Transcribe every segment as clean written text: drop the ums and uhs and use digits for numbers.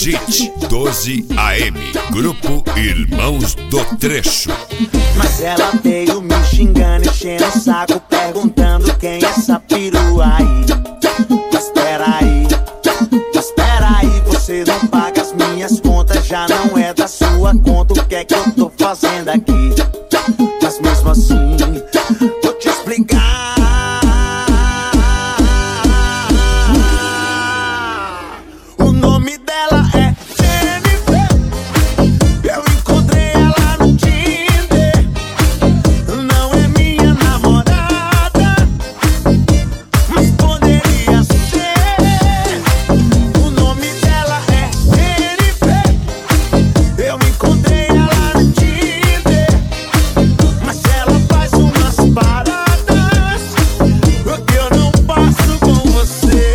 JIT 12 AM, Grupo Irmãos do Trecho. Mas ela veio me xingando, enchendo o saco, perguntando quem é essa perua aí. Mas peraí, você não paga as minhas contas, já não é da sua conta. O que é que eu tô fazendo aqui? Mas mesmo assim, vou te explicar. O nome dela é Jennifer. Eu encontrei ela no Tinder. Não é minha namorada, mas poderia ser. O nome dela é Jennifer. Eu encontrei ela no Tinder, mas ela faz umas paradas que eu não passo com você.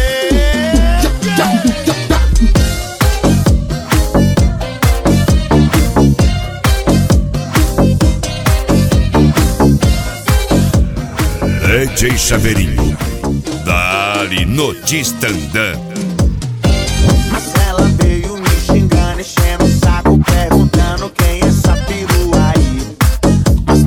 DJ Chaveirinho, dali no Tistandã. Mas ela veio me xingando, enchendo o saco, perguntando quem é essa perua aí. Mas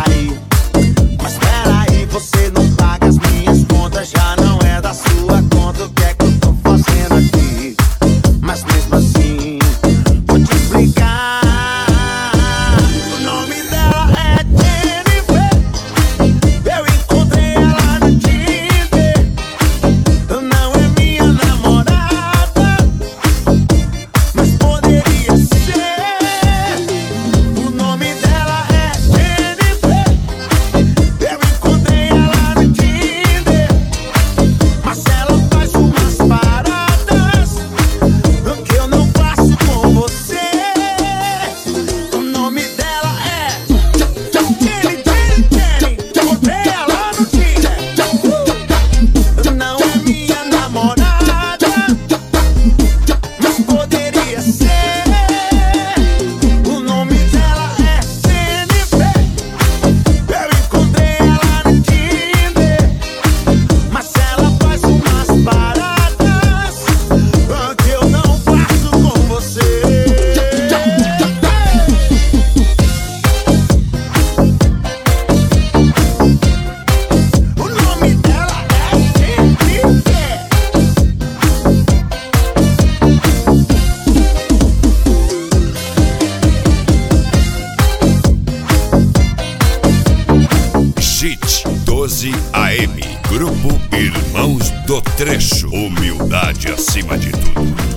peraí, você não paga as minhas contas, já não é da sua conta. O que é que eu tô fazendo aqui? Mas mesmo assim, vou te explicar. O nome dela é Jennifer. Eu encontrei ela no Tinder. Não é minha namorada, mas poderia ser. O nome dela é Jennifer. Eu encontrei ela no Tinder, mas ela faz umas paradas que eu não faço com você. O nome dela é Jenny. Encontrei ela no Tinder. Não é minha namorada, mas poderia ser. O nome dela é Jennifer. Eu encontrei ela no Tinder, mas ela faz umas paradas que eu não faço com você. O nome dela é Jennifer. JIT 12 AM, Grupo Irmãos do Trecho. Humildade acima de tudo.